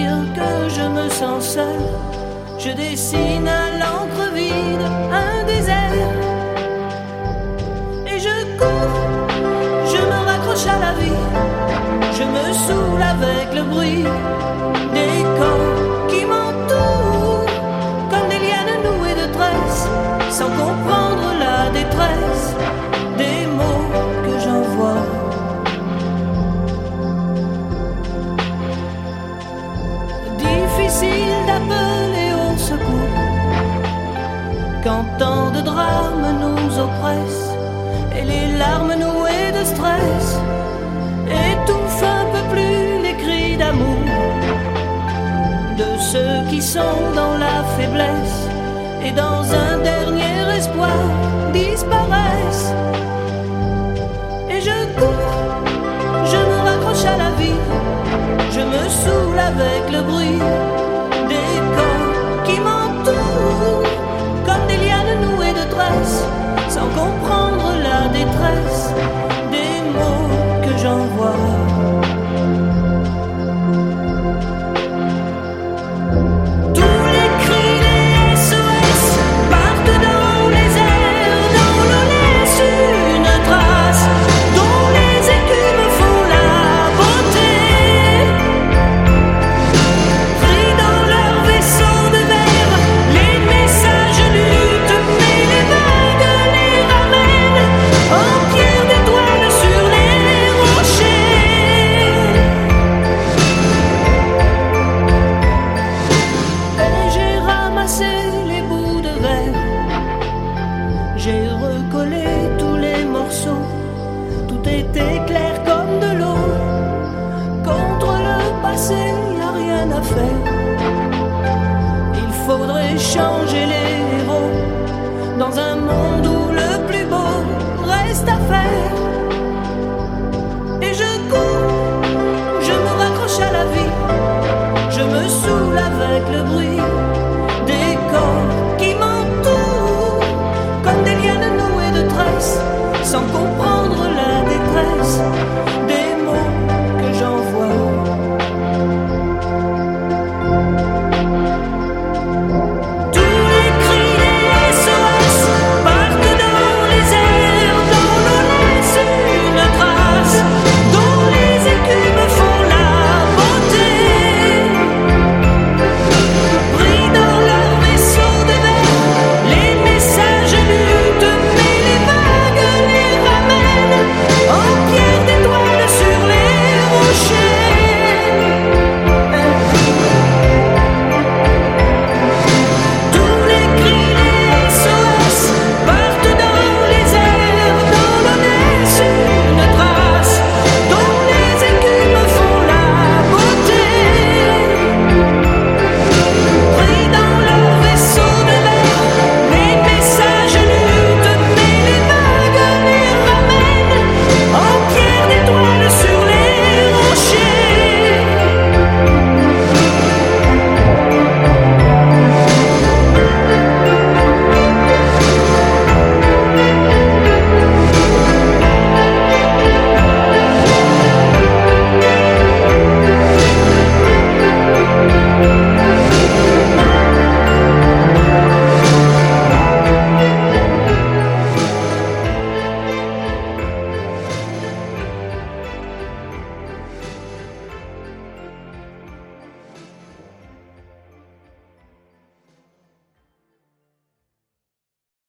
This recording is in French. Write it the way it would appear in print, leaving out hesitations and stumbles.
dire que je me sens seul, je dessine à l'encre vide un désert. Et je cours, je me raccroche à la vie, je me saoule avec le bruit des corps qui m'entourent, comme des lianes nouées de tresses, sans comprendre la détresse des mots que j'envoie. Difficile d'appeler au secours quand tant de drames nous oppressent et les larmes nouées de stress étouffent un peu plus les cris d'amour de ceux qui sont dans la faiblesse et dans un dernier espoir disparaissent. Et je cours, je me raccroche à la vie, je me saoule avec le bruit des corps qui m'entourent, comme des lianes nouées de tresses, sans comprendre la détresse des mots que j'envoie. J'ai recollé tous les morceaux, tout était clair comme de l'eau. Contre le passé, y a rien à faire. Il faudrait changer les héros dans un monde où le plus beau